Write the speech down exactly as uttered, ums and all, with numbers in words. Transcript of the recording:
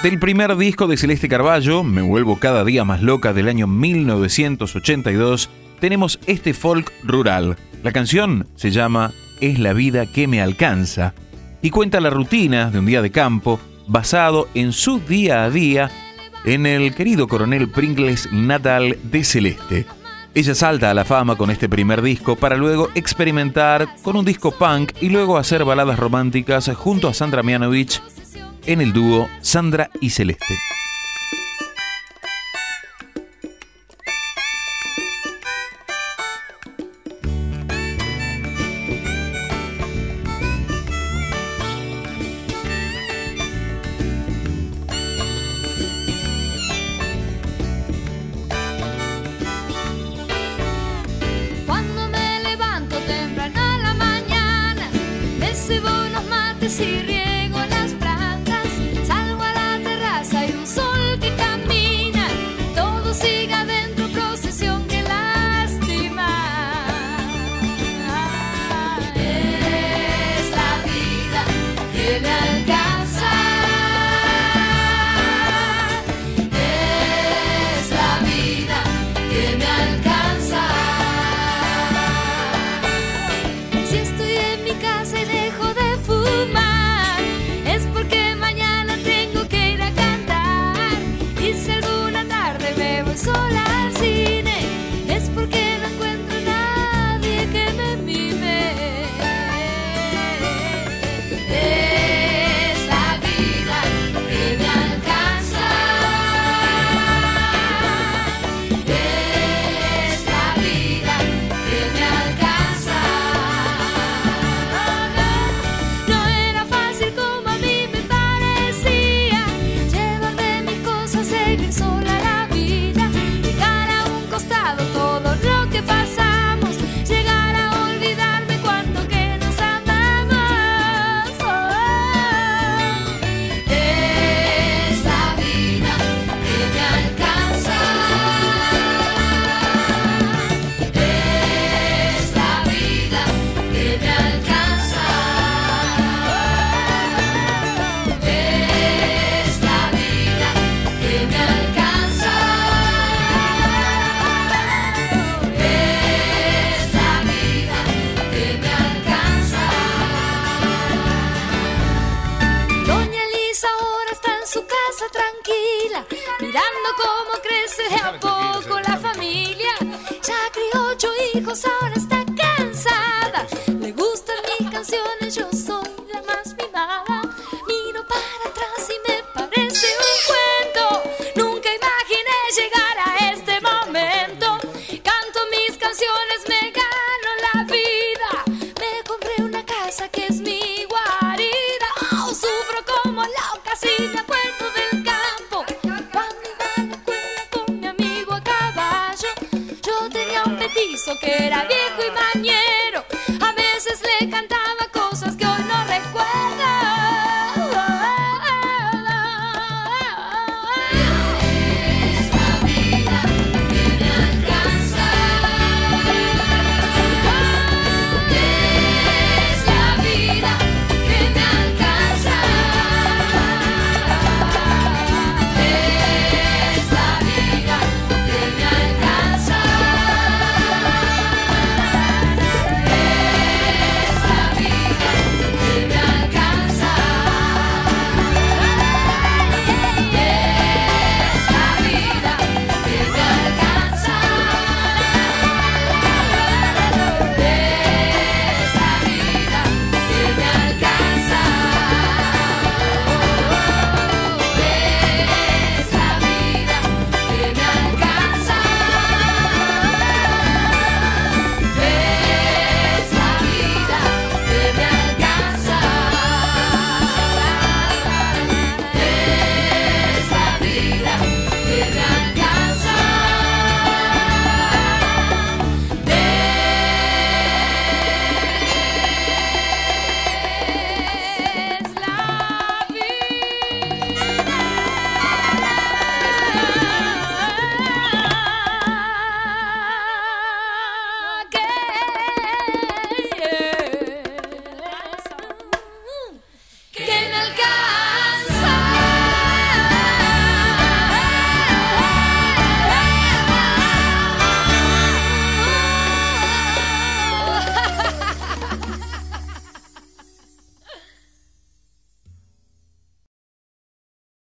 Del primer disco de Celeste Carballo, Me vuelvo cada día más loca, del año mil novecientos ochenta y dos, tenemos este folk rural. La canción se llama Es la vida que me alcanza y cuenta la rutina de un día de campo basado en su día a día en el querido coronel Pringles natal de Celeste. Ella salta a la fama con este primer disco para luego experimentar con un disco punk y luego hacer baladas románticas junto a Sandra Mianovich en el dúo Sandra y Celeste. Cuando me levanto temprano a la mañana, me sirvo unos mates y riego las plantas. Salgo a la terraza y un sol que camina, todo sigue adentro, procesión que lástima. Es la vida que me alcanza. Es la vida que me alcanza. Si estoy en mi casa y dejo de fumar, es porque mañana tengo que ir a cantar. Y si alguna tarde me voy sola al cine, es porque no encuentro nadie que me mime. Es la vida que me alcanza. Es la vida que me alcanza. No era fácil como a mí me parecía llevar de mis cosas, seguir sola la vida, dejar a un costado todo lo que pasamos, llegar a olvidarme cuando que nos amamos. Es la vida que me alcanza. Es la vida que me alcanza. Es la vida que me alcanza. Es la vida que me alcanza. Doña Elisa ahora está en su casa tranquila, mirando cómo crece de a poco la familia. Ya crió ocho hijos, ahora está cansada. Le gustan mis canciones, yo soy la más mimada. Miro para atrás y me parece un cuento. Nunca imaginé llegar a este momento. Canto mis canciones, me gano la vida. Me compré una casa que es mi guarida. Oh, sufro como loca si me acuerdo del campo. Cuando iba a la escuela con mi amigo a caballo, yo tenía un petizo que era viejo y mal